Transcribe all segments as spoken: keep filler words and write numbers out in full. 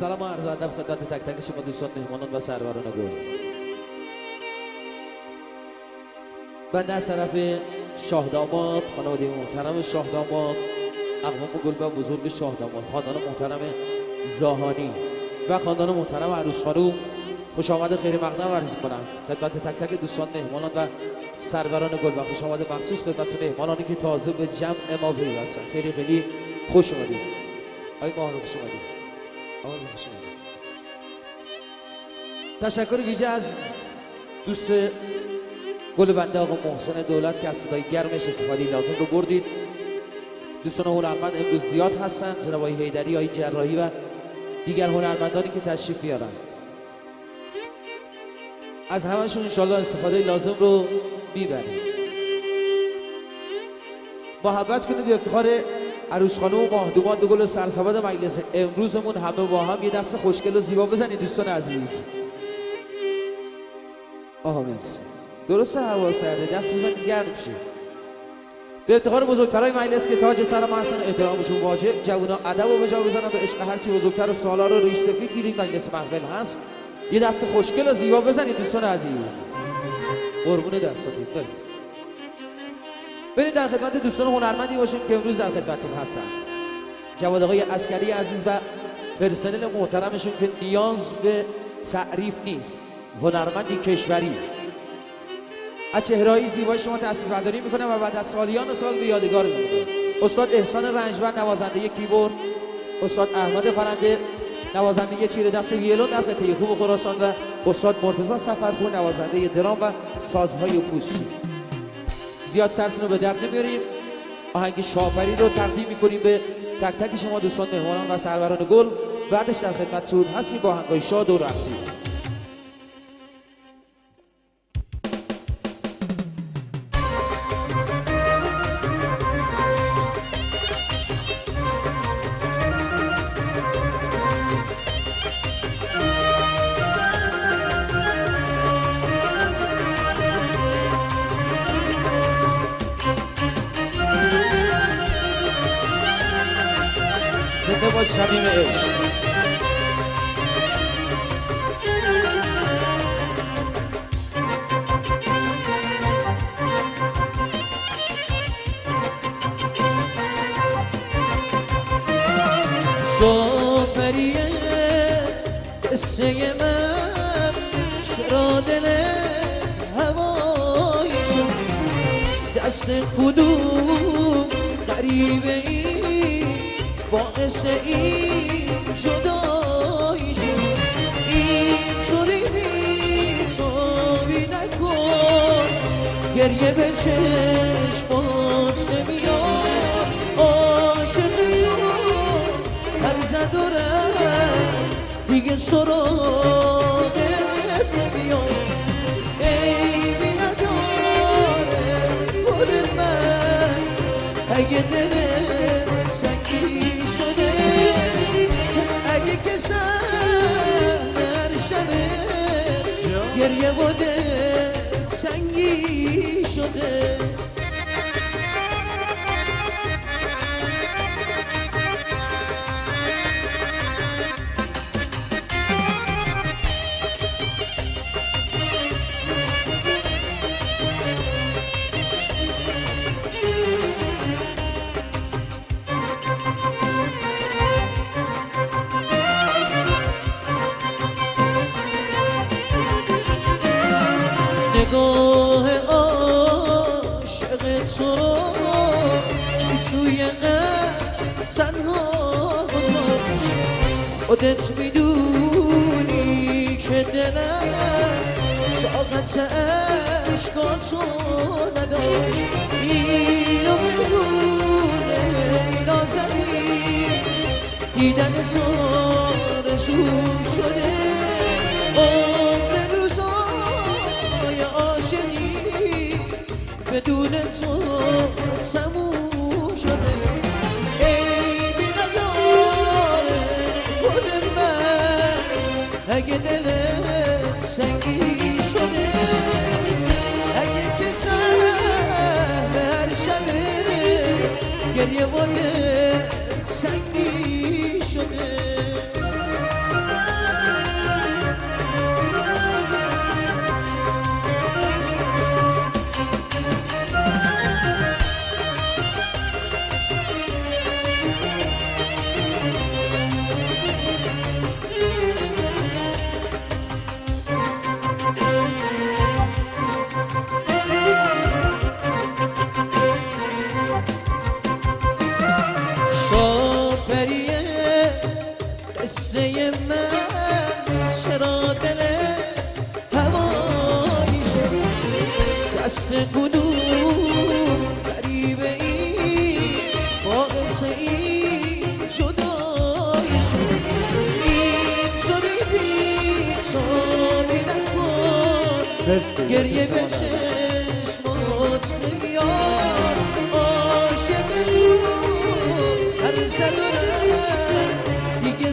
سلام و عرض ادب خدمت تک تک شما دوستان مهمانان و سروران گل. بنده از طرف شاه داماد، خانواده محترم شاه داماد، اقوام گل و بزرگ شاه داماد، خاندان محترم زاهانی و خاندان محترم عروس خانوم خوش آمد خیر مقدم عرض می‌کنم خدمت تک تک دوستان مهمانان و سروران گل و خوش آمد مخصوص خدمت مهمانانی که تازه به جمع ما پیوستن. خیلی خیلی خوش اومدید. آقای ماهرو خوش اومدید. آواز خوش اومدید. تشکر ویژه از دوست گل بنده آقا محسن دولت که از صدای گرمش استفاده لازم رو بردید. دوستان هنرمند امروز زیاد هستن، جناب آقای حیدری، آقای جراحی و دیگر هنرمندانی که تشریف بیارن. از همشون انشالله استفاده لازم رو میبریم. محبت کنید به افتخار عروس خانم و ماهدومان دو گل سرسبد مجلس امروزمون همه با هم یه دست خوشگل و زیبا بزنید دوستان عزیز. آها مرسی. درسته هوا سرده، دست بزنید گرم شید. به افتخار بزرگترهای مجلس که تاج سر ما هستن احترامشون واجب، جوونا ادب و به جا بزنن، به عشق هرچی بزرگتر و سالار رو ریش سفید گیرید مجلس محفل هست. یه دست خوشگل و زیبا بزنید دوستان عزیز. قربون دستاتون. مرسی. برید در خدمت دوستان هنرمندی باشیم که امروز در خدمتتون هستن. جواد آقای عسکری عزیز و پرسنل محترمشون که نیاز به تعریف نیست. هنرمندی کشوری. از چهره‌های زیبای شما تصویربرداری میکنه و بعد از سالیان سال به یادگار میمونه. استاد احسان رنجبر نوازنده کیبورد، استاد احمد فرنده نوازنده چیره دست ویولون در قطعه خوب خراسان و استاد مرتضی سفرپور نوازنده درام و سازهای پوستی. زیاد سرتون رو به درد نمیاریم. آهنگ شاپری رو تقدیم میکنیم به تک تک شما دوستان مهمانان و سروران گل. بعدش در خدمتتون هستیم با آهنگای شاد و رقصی. زنده باش شمیم عشق. سافریه قصه من چرا دل هوایی شد، دست کدوم غریبه ای باعث این جدایی شد. اینطوری بی‌تابی نکن، گریه به چشمات نمیاد. عاشق تو هر زد و رفت دیگه سراغت نمیاد. عیبی نداره گل من اگه دلت سنگی شده، اگه که سهر شبه گریه و دل سنگی شده. نگاه عاشق تو که توی قلب تنها گذاشت، خودت میدونی که دلم طاقت عشقاتو نداشت. اینو بگونه اینا زمین دیدن تو رسول شده. بدون تو تموم شده. عیبی نداره گل من اگه دلت سنگی شده، اگه که سهر شبه گریه و دل سنگی شده. کدوم غریبه ای باعث این جدایی شد اینطوری بی‌تابی نکن گریه به چشمات نمیاد عاشق تو هر زداره دیگه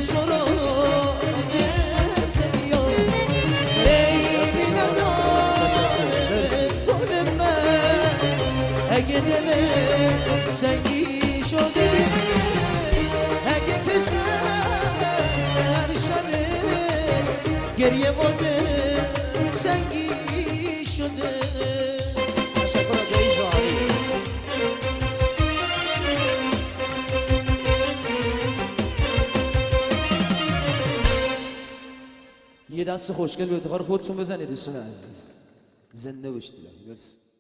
سراغت نمیاد عیبی نداره گل من اگه دلت سنگی شده اگه کسم هر شبه گریه ماده سنگی شده. تشکر از جای زاری. یه دست خوشگل به افتخار خودتون بزنید دوستان عزیز. زنده باشید. مرسی.